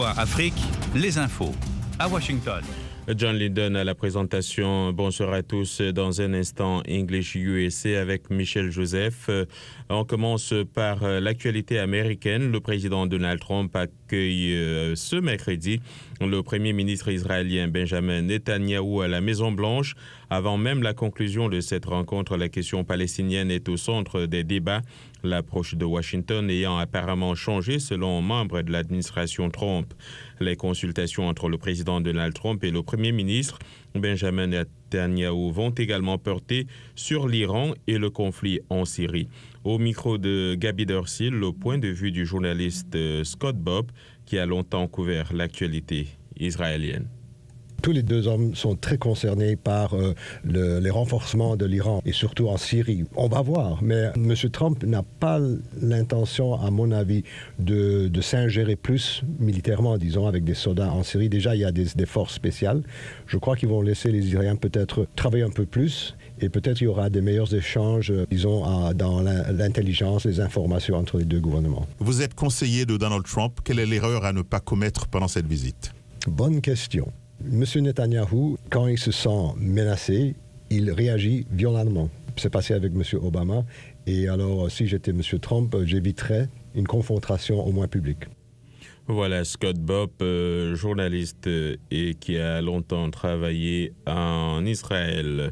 VOA Afrique, les infos à Washington. John Linden à la présentation. Bonsoir à tous. Dans un instant, English USA avec Michel Joseph. On commence par l'actualité américaine. Le président Donald Trump accueille ce mercredi le premier ministre israélien Benjamin Netanyahou à la Maison-Blanche. Avant même la conclusion de cette rencontre, la question palestinienne est au centre des débats. L'approche de Washington ayant apparemment changé selon membres de l'administration Trump. Les consultations entre le président Donald Trump et le premier ministre Benjamin Netanyahou vont également porter sur l'Iran et le conflit en Syrie. Au micro de Gaby Dorsil, le point de vue du journaliste Scott Bob qui a longtemps couvert l'actualité israélienne. Tous les deux hommes sont très concernés par les renforcements de l'Iran et surtout en Syrie. On va voir, mais M. Trump n'a pas l'intention, à mon avis, de s'ingérer plus militairement, disons, avec des soldats en Syrie. Déjà, il y a des forces spéciales. Je crois qu'ils vont laisser les Israéliens peut-être travailler un peu plus et peut-être il y aura des meilleurs échanges, disons, dans l'intelligence, les informations entre les deux gouvernements. Vous êtes conseiller de Donald Trump. Quelle est l'erreur à ne pas commettre pendant cette visite? Bonne question. Monsieur Netanyahou, quand il se sent menacé, il réagit violemment. C'est passé avec Monsieur Obama. Et alors, si j'étais Monsieur Trump, j'éviterais une confrontation au moins publique. Voilà Scott Bob, journaliste et qui a longtemps travaillé en Israël.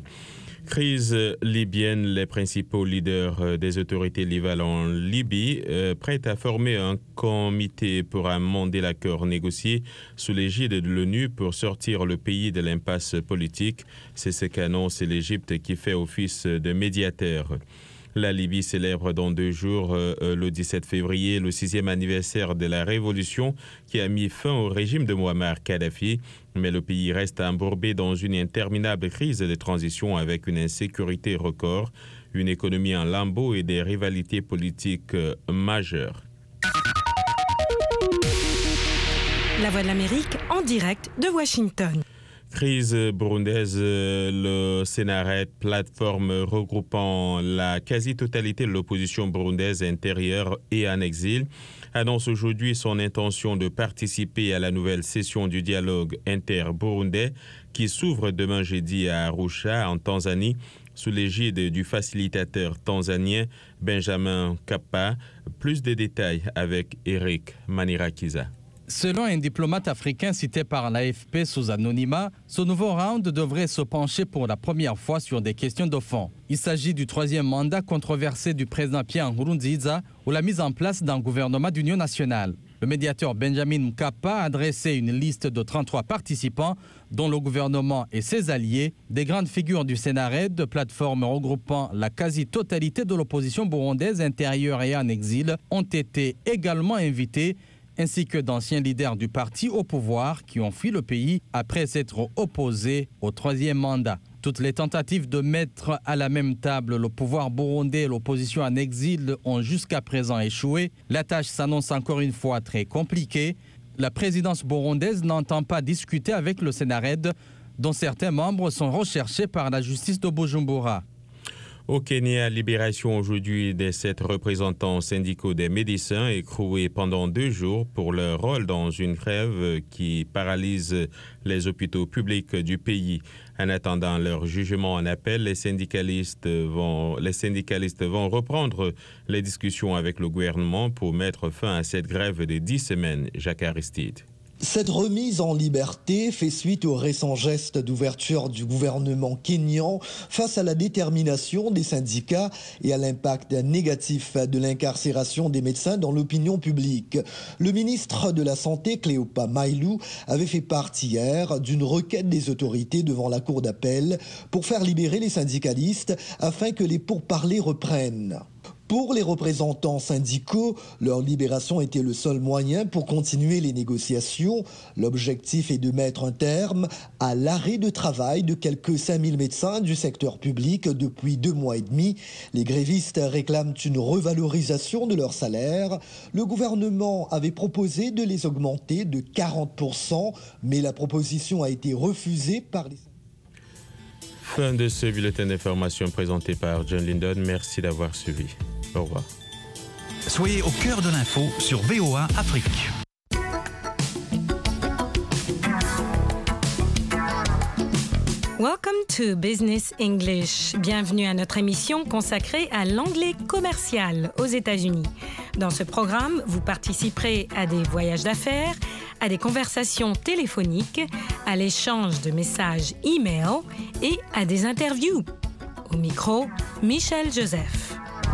Crise libyenne, les principaux leaders des autorités libyennes en Libye prêtent à former un comité pour amender l'accord négocié sous l'égide de l'ONU pour sortir le pays de l'impasse politique. C'est ce qu'annonce l'Égypte qui fait office de médiateur. La Libye célèbre dans 2 jours, le 17 février, le 6e anniversaire de la révolution qui a mis fin au régime de Mouammar Kadhafi. Mais le pays reste embourbé dans une interminable crise de transition avec une insécurité record, une économie en lambeaux et des rivalités politiques majeures. La Voix de l'Amérique en direct de Washington. Crise burundaise, le Sénared, plateforme regroupant la quasi-totalité de l'opposition burundaise intérieure et en exil, annonce aujourd'hui son intention de participer à la nouvelle session du dialogue inter-burundais qui s'ouvre demain jeudi à Arusha, en Tanzanie, sous l'égide du facilitateur tanzanien Benjamin Mkapa. Plus de détails avec Eric Manirakiza. Selon un diplomate africain cité par l'AFP sous anonymat, ce nouveau round devrait se pencher pour la première fois sur des questions de fond. Il s'agit du 3e mandat controversé du président Pierre Nkurunziza ou la mise en place d'un gouvernement d'union nationale. Le médiateur Benjamin Mkapa a dressé une liste de 33 participants, dont le gouvernement et ses alliés. Des grandes figures du Sénared, de plateforme regroupant la quasi-totalité de l'opposition burundaise intérieure et en exil, ont été également invités, ainsi que d'anciens leaders du parti au pouvoir qui ont fui le pays après s'être opposés au 3e mandat. Toutes les tentatives de mettre à la même table le pouvoir burundais et l'opposition en exil ont jusqu'à présent échoué. La tâche s'annonce encore une fois très compliquée. La présidence burundaise n'entend pas discuter avec le Sénared, dont certains membres sont recherchés par la justice de Bujumbura. Au Kenya, libération aujourd'hui des 7 représentants syndicaux des médecins écroués pendant 2 jours pour leur rôle dans une grève qui paralyse les hôpitaux publics du pays. En attendant leur jugement en appel, les syndicalistes vont reprendre les discussions avec le gouvernement pour mettre fin à cette grève de 10 semaines. Jacques Aristide. Cette remise en liberté fait suite au récent geste d'ouverture du gouvernement kényan face à la détermination des syndicats et à l'impact négatif de l'incarcération des médecins dans l'opinion publique. Le ministre de la Santé, Cléopa Mailu, avait fait part hier d'une requête des autorités devant la cour d'appel pour faire libérer les syndicalistes afin que les pourparlers reprennent. Pour les représentants syndicaux, leur libération était le seul moyen pour continuer les négociations. L'objectif est de mettre un terme à l'arrêt de travail de quelques 5000 médecins du secteur public depuis 2 mois et demi. Les grévistes réclament une revalorisation de leur salaire. Le gouvernement avait proposé de les augmenter de 40%, mais la proposition a été refusée par les... Fin de ce bulletin d'information présenté par John Linden. Merci d'avoir suivi. Au revoir. Soyez au cœur de l'info sur VOA Afrique. Welcome to Business English. Bienvenue à notre émission consacrée à l'anglais commercial aux États-Unis. Dans ce programme, vous participerez à des voyages d'affaires, à des conversations téléphoniques, à l'échange de messages e-mail et à des interviews. Au micro, Michel Joseph.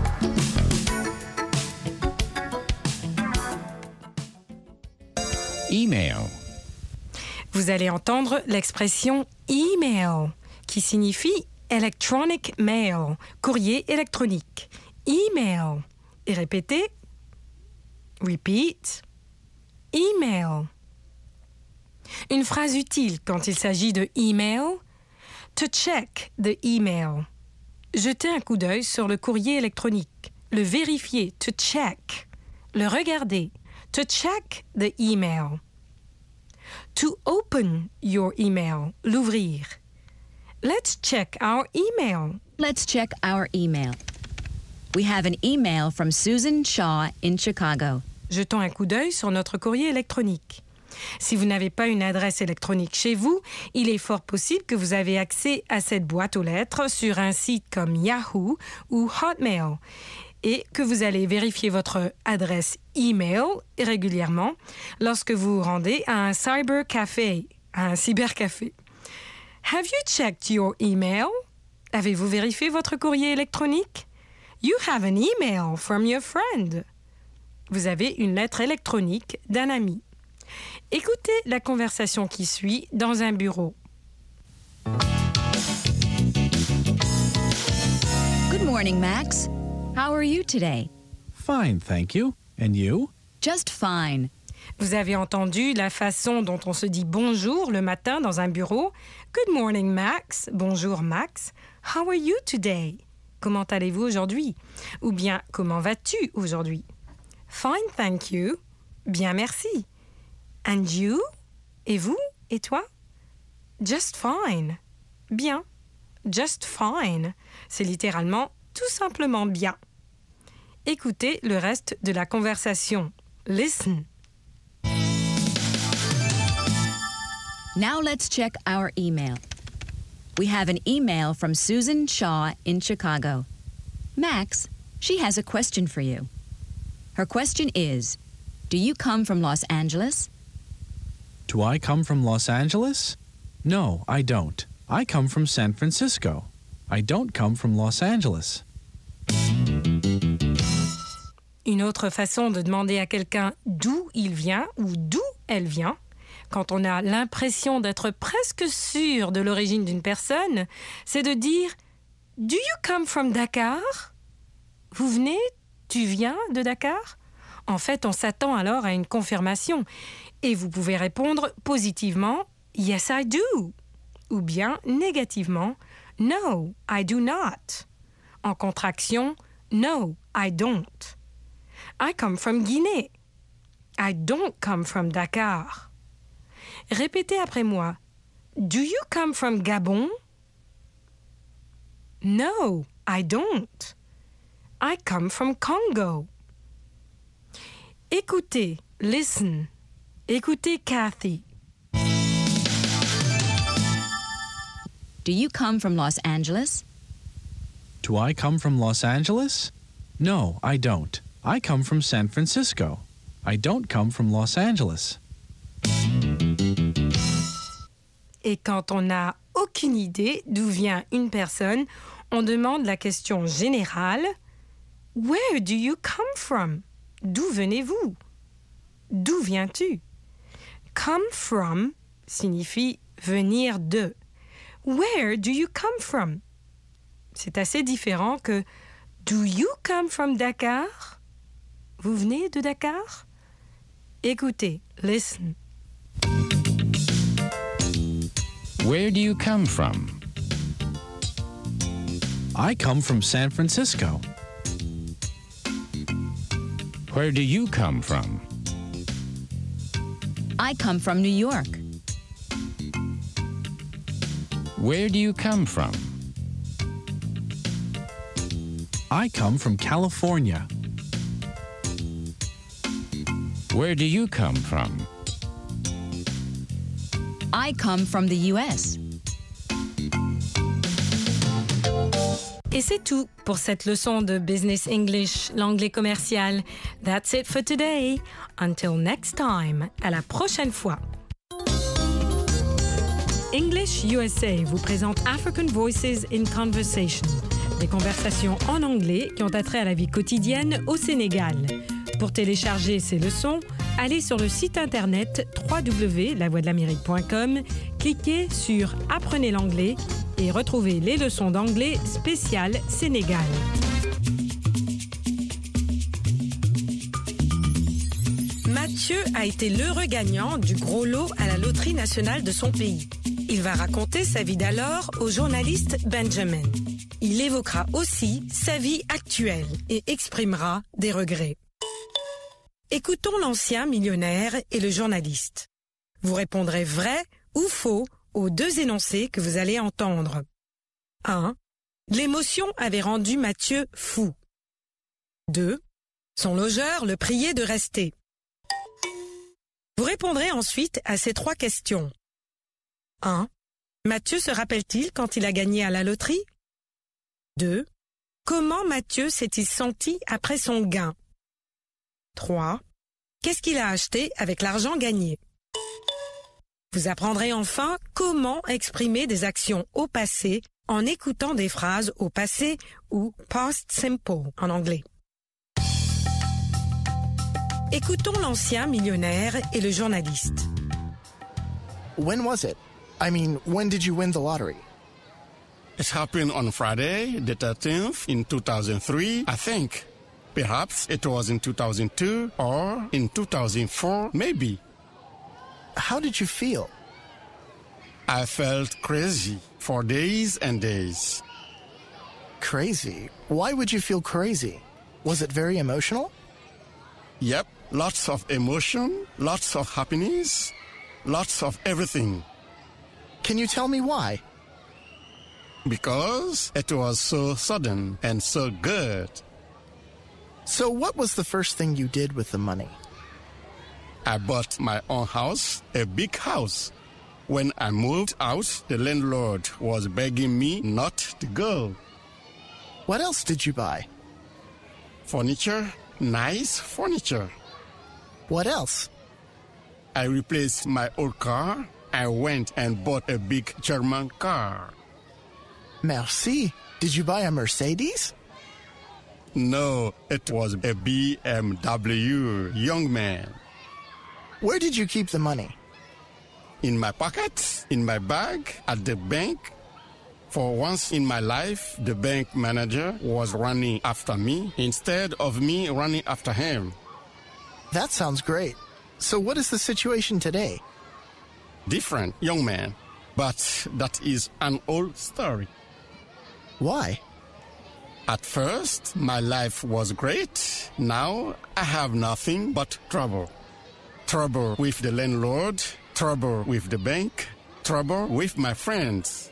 Email. Vous allez entendre l'expression email, qui signifie electronic mail, courrier électronique. Email. Et répétez. Repeat. Email. Une phrase utile quand il s'agit de email. To check the email. Jeter un coup d'œil sur le courrier électronique. Le vérifier. To check. Le regarder. To check the email. To open your email, l'ouvrir. Let's check our email. Let's check our email. We have an email from Susan Shaw in Chicago. Jetons un coup d'œil sur notre courrier électronique. Si vous n'avez pas une adresse électronique chez vous, il est fort possible que vous avez accès à cette boîte aux lettres sur un site comme Yahoo ou Hotmail et que vous allez vérifier votre adresse email régulièrement lorsque vous vous rendez à un cybercafé, Have you checked your email? Avez-vous vérifié votre courrier électronique? You have an email from your friend. Vous avez une lettre électronique d'un ami. Écoutez la conversation qui suit dans un bureau. Good morning, Max. How are you today? Fine, thank you. And you? Just fine. Vous avez entendu la façon dont on se dit bonjour le matin dans un bureau. Good morning, Max. Bonjour, Max. How are you today? Comment allez-vous aujourd'hui? Ou bien, comment vas-tu aujourd'hui? Fine, thank you. Bien, merci. And you? Et vous? Et toi? Just fine. Bien. Just fine. C'est littéralement tout simplement bien. Écoutez le reste de la conversation. Listen. Now let's check our email. We have an email from Susan Shaw in Chicago. Max, she has a question for you. Her question is, do you come from Los Angeles? Do I come from Los Angeles? No, I don't. I come from San Francisco. I don't come from Los Angeles. Une autre façon de demander à quelqu'un d'où il vient ou d'où elle vient, quand on a l'impression d'être presque sûr de l'origine d'une personne, c'est de dire « Do you come from Dakar ?» Vous venez, tu viens de Dakar? En fait, on s'attend alors à une confirmation et vous pouvez répondre positivement « Yes, I do » ou bien négativement « No, I do not ». En contraction « No, I don't ». I come from Guinée. I don't come from Dakar. Répétez après moi. Do you come from Gabon? No, I don't. I come from Congo. Écoutez, listen. Écoutez Kathy. Do you come from Los Angeles? Do I come from Los Angeles? No, I don't. I come from San Francisco. I don't come from Los Angeles. Et quand on n'a aucune idée d'où vient une personne, on demande la question générale « Where do you come from ?» D'où venez-vous? D'où viens-tu? Come from signifie venir de. Where do you come from? C'est assez différent que Do you come from Dakar? Vous venez de Dakar? Écoutez, listen. Where do you come from? I come from San Francisco. Where do you come from? I come from New York. Where do you come from? I come from California. Where do you come from? I come from the U.S. c'est tout pour cette leçon de Business English, l'anglais commercial. That's it for today. Until next time. À la prochaine fois. English USA vous présente African Voices in Conversation, des conversations en anglais qui ont attrait à la vie quotidienne au Sénégal. Pour télécharger ces leçons, allez sur le site internet www.lavoixdelamérique.com, cliquez sur « Apprenez l'anglais » et retrouvez les leçons d'anglais spéciales Sénégal. Mathieu a été l'heureux gagnant du gros lot à la loterie nationale de son pays. Il va raconter sa vie d'alors au journaliste Benjamin. Il évoquera aussi sa vie actuelle et exprimera des regrets. Écoutons l'ancien millionnaire et le journaliste. Vous répondrez vrai ou faux aux deux énoncés que vous allez entendre. 1. L'émotion avait rendu Mathieu fou. 2. Son logeur le priait de rester. Vous répondrez ensuite à ces 3 questions. 1. Mathieu se rappelle-t-il quand il a gagné à la loterie? 2. Comment Mathieu s'est-il senti après son gain? 3. Qu'est-ce qu'il a acheté avec l'argent gagné? Vous apprendrez enfin comment exprimer des actions au passé en écoutant des phrases au passé ou past simple en anglais. Écoutons l'ancien millionnaire et le journaliste. When was it? I mean, when did you win the lottery? It happened on Friday, the 13th, in 2003, I think. Perhaps it was in 2002 or in 2004, maybe. How did you feel? I felt crazy for days and days. Crazy? Why would you feel crazy? Was it very emotional? Yep, lots of emotion, lots of happiness, lots of everything. Can you tell me why? Because it was so sudden and so good. So what was the first thing you did with the money? I bought my own house, a big house. When I moved out, the landlord was begging me not to go. What else did you buy? Furniture, nice furniture. What else? I replaced my old car. I went and bought a big German car. Merci. Did you buy a Mercedes? No, it was a BMW, young man. Where did you keep the money? In my pocket, in my bag, at the bank. For once in my life, the bank manager was running after me instead of me running after him. That sounds great. So what is the situation today? Different, young man. But that is an old story. Why? At first, my life was great. Now, I have nothing but trouble. Trouble with the landlord, trouble with the bank, trouble with my friends.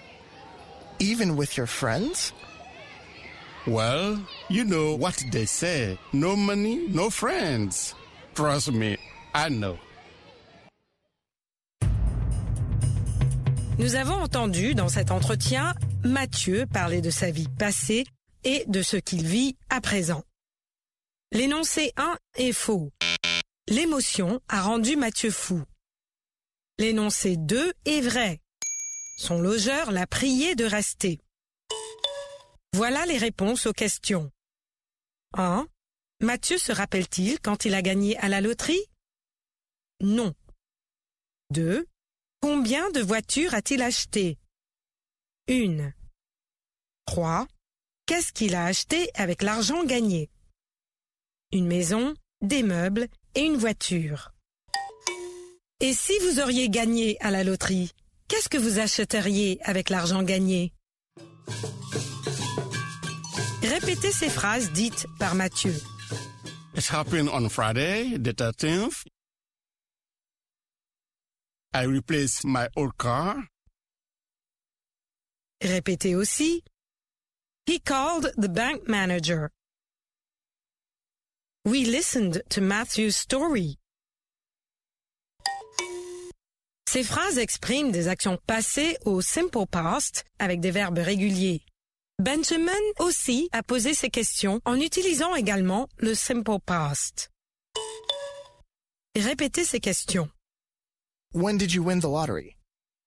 Even with your friends? Well, you know what they say. No money, no friends. Trust me, I know. Nous avons entendu dans cet entretien Mathieu parler de sa vie passée et de ce qu'il vit à présent. L'énoncé 1 est faux. L'émotion a rendu Mathieu fou. L'énoncé 2 est vrai. Son logeur l'a prié de rester. Voilà les réponses aux questions. 1. Mathieu se rappelle-t-il quand il a gagné à la loterie? Non. 2. Combien de voitures a-t-il acheté? 1. 3. Qu'est-ce qu'il a acheté avec l'argent gagné? Une maison, des meubles et une voiture. Et si vous auriez gagné à la loterie, qu'est-ce que vous achèteriez avec l'argent gagné? Répétez ces phrases dites par Mathieu. It happened on Friday, the 13th. I replaced my old car. Répétez aussi. He called the bank manager. We listened to Matthew's story. Ces phrases expriment des actions passées au simple past avec des verbes réguliers. Benjamin aussi a posé ses questions en utilisant également le simple past. Répétez ces questions. When did you win the lottery?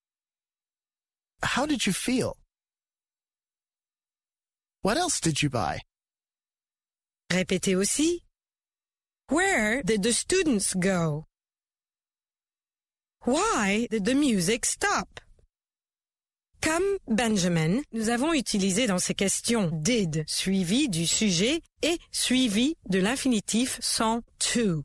How did you feel? What else did you buy? Répétez aussi. Where did the students go? Why did the music stop? Comme Benjamin, nous avons utilisé dans ces questions did suivi du sujet et suivi de l'infinitif sans to.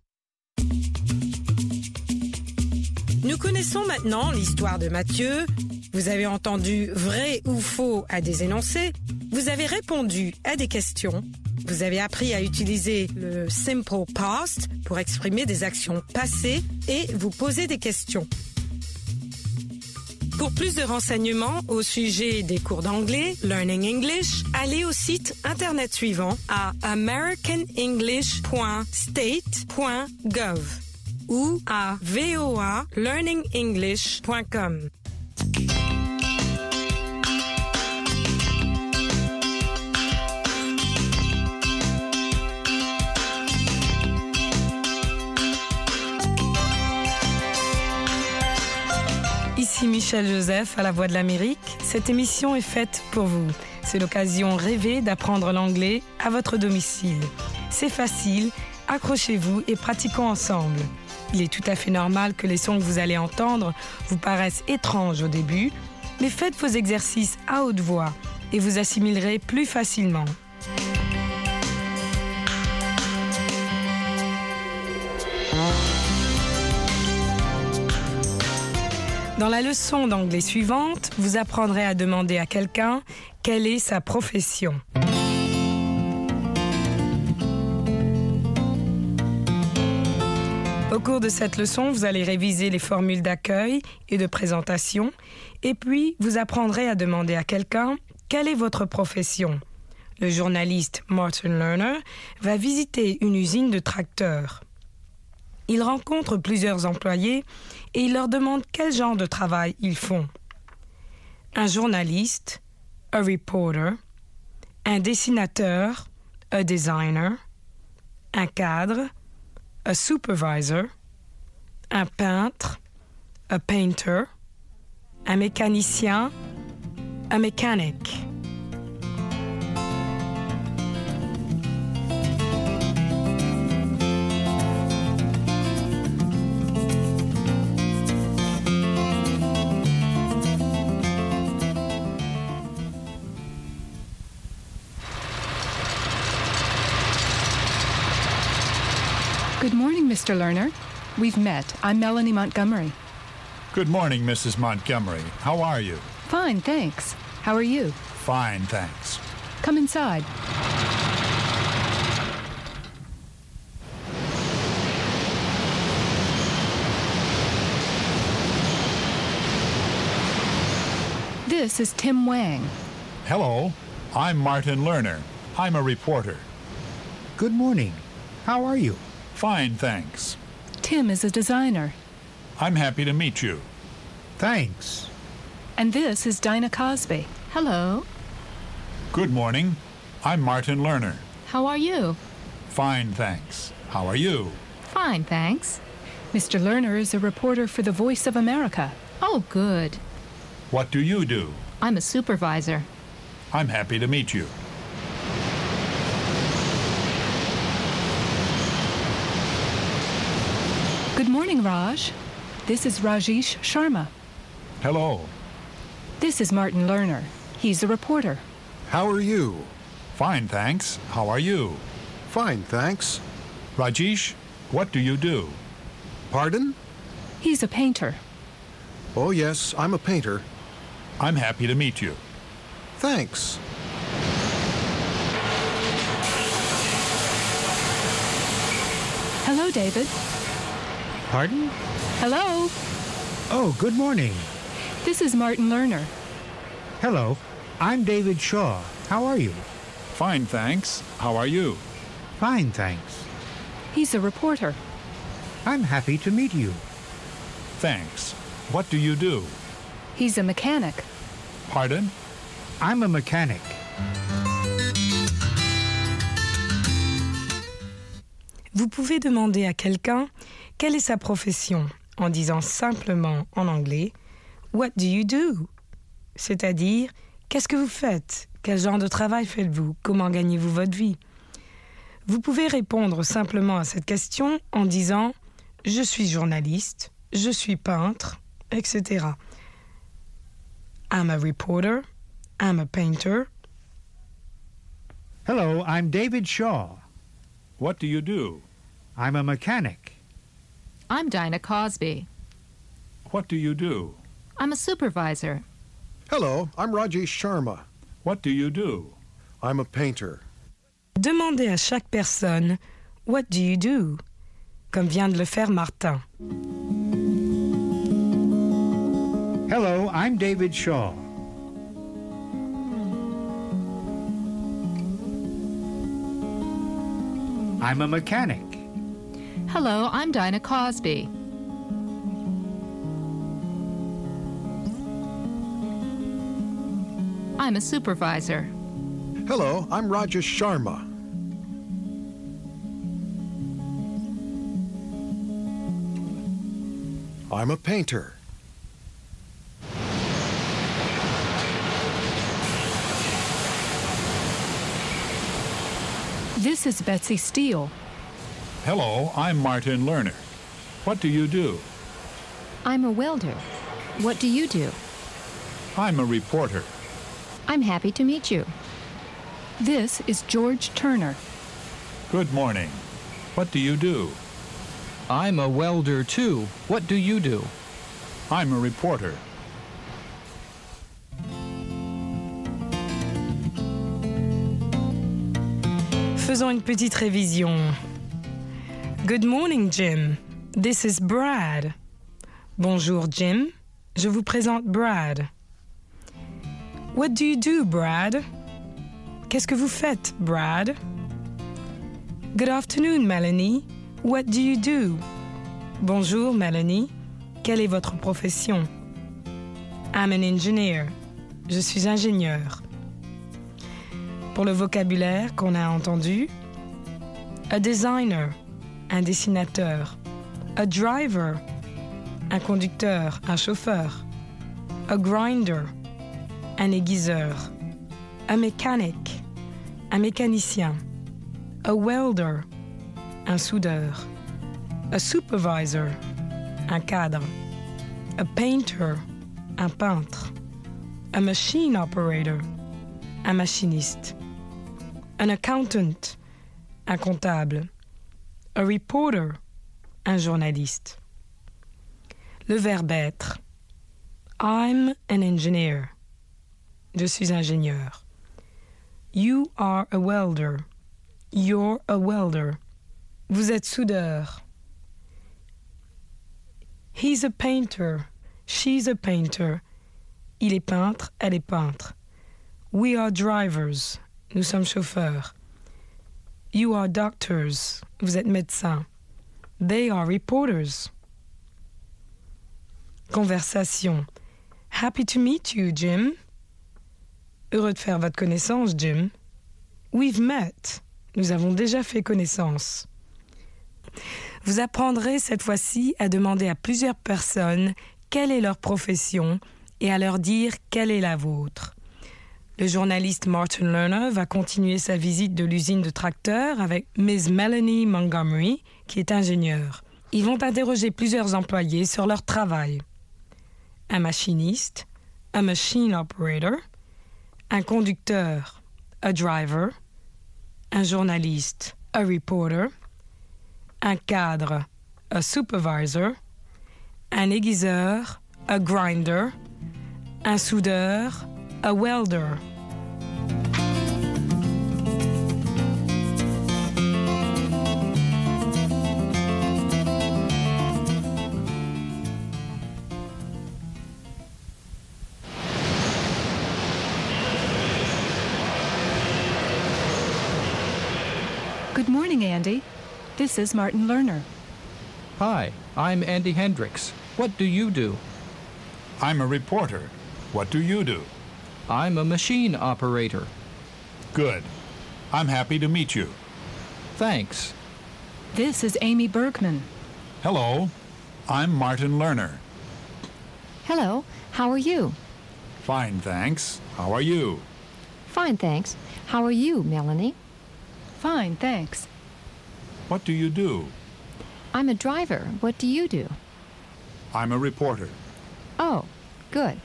Nous connaissons maintenant l'histoire de Matthieu. Vous avez entendu vrai ou faux à des énoncés. Vous avez répondu à des questions. Vous avez appris à utiliser le simple past pour exprimer des actions passées et vous poser des questions. Pour plus de renseignements au sujet des cours d'anglais, Learning English, allez au site internet suivant à americanenglish.state.gov ou à voalearningenglish.com. Ici Michel Joseph à la Voix de l'Amérique. Cette émission est faite pour vous. C'est l'occasion rêvée d'apprendre l'anglais à votre domicile. C'est facile, accrochez-vous et pratiquons ensemble. Il est tout à fait normal que les sons que vous allez entendre vous paraissent étranges au début, mais faites vos exercices à haute voix et vous assimilerez plus facilement. Dans la leçon d'anglais suivante, vous apprendrez à demander à quelqu'un quelle est sa profession. Au cours de cette leçon, vous allez réviser les formules d'accueil et de présentation, et puis vous apprendrez à demander à quelqu'un quelle est votre profession. Le journaliste Martin Lerner va visiter une usine de tracteurs. Il rencontre plusieurs employés et il leur demande quel genre de travail ils font. Un journaliste, a reporter, un dessinateur, a designer, un cadre, a supervisor, un peintre, a painter, un mécanicien, a mechanic. Good morning, Mr. Lerner. We've met. I'm Melanie Montgomery. Good morning, Mrs. Montgomery. How are you? Fine, thanks. How are you? Fine, thanks. Come inside. This is Tim Wang. Hello, I'm Martin Lerner. I'm a reporter. Good morning. How are you? Fine, thanks. Tim is a designer. I'm happy to meet you. Thanks. And this is Dinah Cosby. Hello. Good morning. I'm Martin Lerner. How are you? Fine, thanks. How are you? Fine, thanks. Mr. Lerner is a reporter for the Voice of America. Oh, good. What do you do? I'm a supervisor. I'm happy to meet you. Good morning, Raj. This is Rajesh Sharma. Hello. This is Martin Lerner. He's a reporter. How are you? Fine, thanks. How are you? Fine, thanks. Rajesh, what do you do? Pardon? He's a painter. Oh, yes, I'm a painter. I'm happy to meet you. Thanks. Hello, David. Pardon? Hello. Oh, good morning. This is Martin Lerner. Hello. I'm David Shaw. How are you? Fine, thanks. How are you? Fine, thanks. He's a reporter. I'm happy to meet you. Thanks. What do you do? He's a mechanic. Pardon? I'm a mechanic. Vous pouvez demander à quelqu'un quelle est sa profession en disant simplement en anglais « What do you do ?» c'est-à-dire « Qu'est-ce que vous faites ? Quel genre de travail faites-vous ? Comment gagnez-vous votre vie ?» Vous pouvez répondre simplement à cette question en disant « Je suis journaliste, je suis peintre, etc. » I'm a reporter, I'm a painter. Hello, I'm David Shaw. What do you do? I'm a mechanic. I'm Dinah Cosby. What do you do? I'm a supervisor. Hello, I'm Rajesh Sharma. What do you do? I'm a painter. Demandez à chaque personne « What do you do ?» comme vient de le faire Martin. Hello, I'm David Shaw. I'm a mechanic. Hello, I'm Dinah Cosby. I'm a supervisor. Hello, I'm Rajesh Sharma. I'm a painter. This is Betsy Steele. Hello, I'm Martin Lerner. What do you do? I'm a welder. What do you do? I'm a reporter. I'm happy to meet you. This is George Turner. Good morning. What do you do? I'm a welder too. What do you do? I'm a reporter. Faisons une petite révision. Good morning, Jim. This is Brad. Bonjour, Jim. Je vous présente Brad. What do you do, Brad? Qu'est-ce que vous faites, Brad? Good afternoon, Melanie. What do you do? Bonjour, Melanie. Quelle est votre profession? I'm an engineer. Je suis ingénieur. Pour le vocabulaire qu'on a entendu, a designer, un dessinateur, a driver, un conducteur, un chauffeur, a grinder, un aiguiseur, a mechanic, un mécanicien, a welder, un soudeur, a supervisor, un cadre, a painter, un peintre, a machine operator, un machiniste, an accountant, un comptable, a reporter, un journaliste. Le verbe être. I'm an engineer. Je suis ingénieur. You are a welder. You're a welder. Vous êtes soudeur. He's a painter. She's a painter. Il est peintre, elle est peintre. We are drivers. Nous sommes chauffeurs. You are doctors. Vous êtes médecins. They are reporters. Conversation. Happy to meet you, Jim. Heureux de faire votre connaissance, Jim. We've met. Nous avons déjà fait connaissance. Vous apprendrez cette fois-ci à demander à plusieurs personnes quelle est leur profession et à leur dire quelle est la vôtre. Le journaliste Martin Lerner va continuer sa visite de l'usine de tracteurs avec Miss Melanie Montgomery, qui est ingénieure. Ils vont interroger plusieurs employés sur leur travail. Un machiniste, un machine operator, un conducteur, a driver, un journaliste, a reporter, un cadre, a supervisor, un aiguiseur, a grinder, un soudeur, a welder. Good morning, Andy. This is Martin Lerner. Hi, I'm Andy Hendricks. What do you do? I'm a reporter. What do you do? I'm a machine operator. Good. I'm happy to meet you. Thanks. This is Amy Bergman. Hello. I'm Martin Lerner. Hello, how are you? Fine, thanks. How are you? Fine, thanks. How are you, Melanie? Fine, thanks. What do you do? I'm a driver. What do you do? I'm a reporter. Oh, good.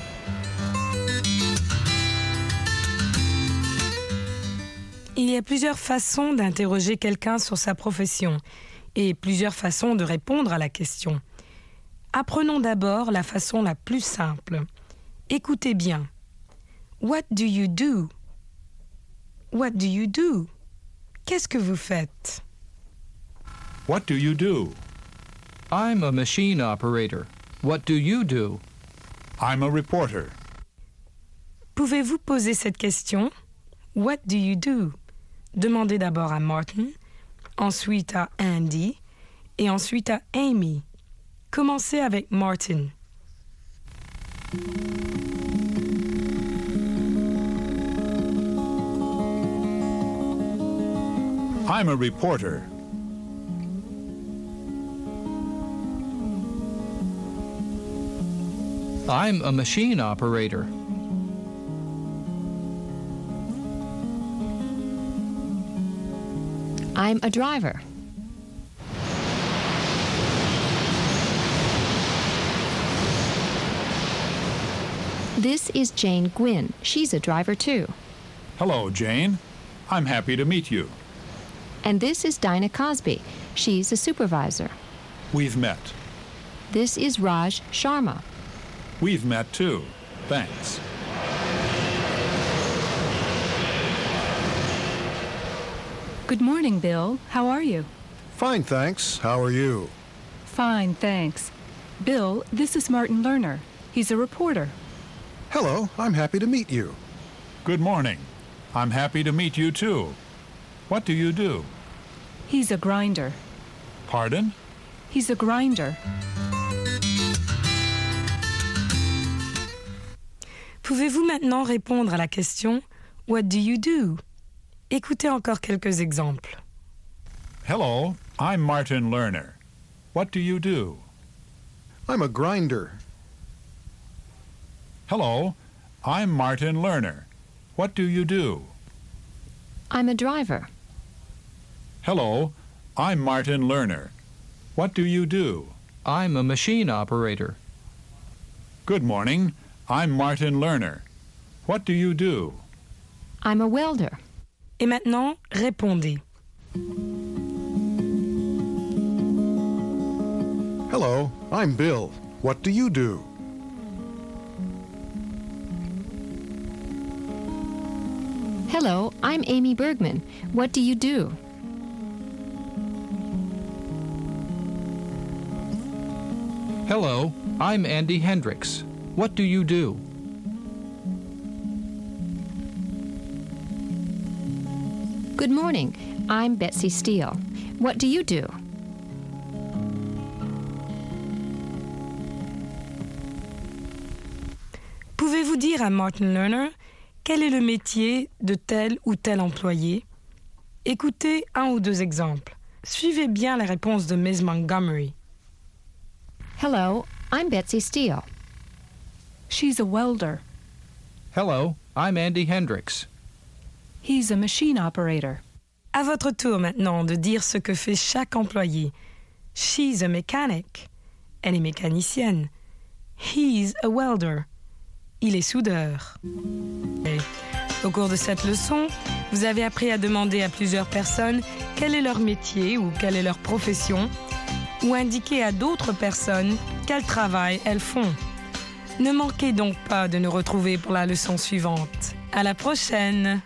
Il y a plusieurs façons d'interroger quelqu'un sur sa profession et plusieurs façons de répondre à la question. Apprenons d'abord la façon la plus simple. Écoutez bien. What do you do? What do you do? Qu'est-ce que vous faites? What do you do? I'm a machine operator. What do you do? I'm a reporter. Pouvez-vous poser cette question? What do you do? Demandez d'abord à Martin, ensuite à Andy et ensuite à Amy. Commencez avec Martin. I'm a reporter. I'm a machine operator. I'm a driver. This is Jane Gwynn. She's a driver too. Hello, Jane. I'm happy to meet you. And this is Dinah Cosby. She's a supervisor. We've met. This is Raj Sharma. We've met too. Thanks. Good morning, Bill. How are you? Fine, thanks. How are you? Fine, thanks. Bill, this is Martin Lerner. He's a reporter. Hello, I'm happy to meet you. Good morning. I'm happy to meet you too. What do you do? He's a grinder. Pardon? He's a grinder. Pouvez-vous maintenant répondre à la question « What do you do ?» Écoutez encore quelques exemples. Hello, I'm Martin Lerner. What do you do? I'm a grinder. Hello, I'm Martin Lerner. What do you do? I'm a driver. Hello, I'm Martin Lerner. What do you do? I'm a machine operator. Good morning. I'm Martin Lerner. What do you do? I'm a welder. Et maintenant, répondez. Hello, I'm Bill. What do you do? Hello, I'm Amy Bergman. What do you do? Hello, I'm Andy Hendricks. What do you do? Good morning. I'm Betsy Steele. What do you do? Pouvez-vous dire à Martin Lerner quel est le métier de tel ou tel employé? Écoutez un ou deux exemples. Suivez bien les réponses de Ms. Montgomery. Hello, I'm Betsy Steele. She's a welder. Hello, I'm Andy Hendricks. He's a machine operator. À votre tour maintenant de dire ce que fait chaque employé. She's a mechanic. Elle est mécanicienne. He's a welder. Il est soudeur. Et au cours de cette leçon, vous avez appris à demander à plusieurs personnes quel est leur métier ou quelle est leur profession, ou indiquer à d'autres personnes quel travail elles font. Ne manquez donc pas de nous retrouver pour la leçon suivante. À la prochaine!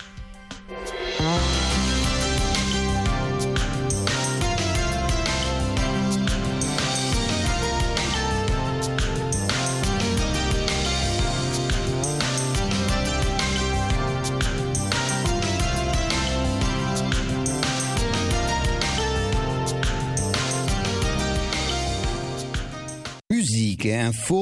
Musique et info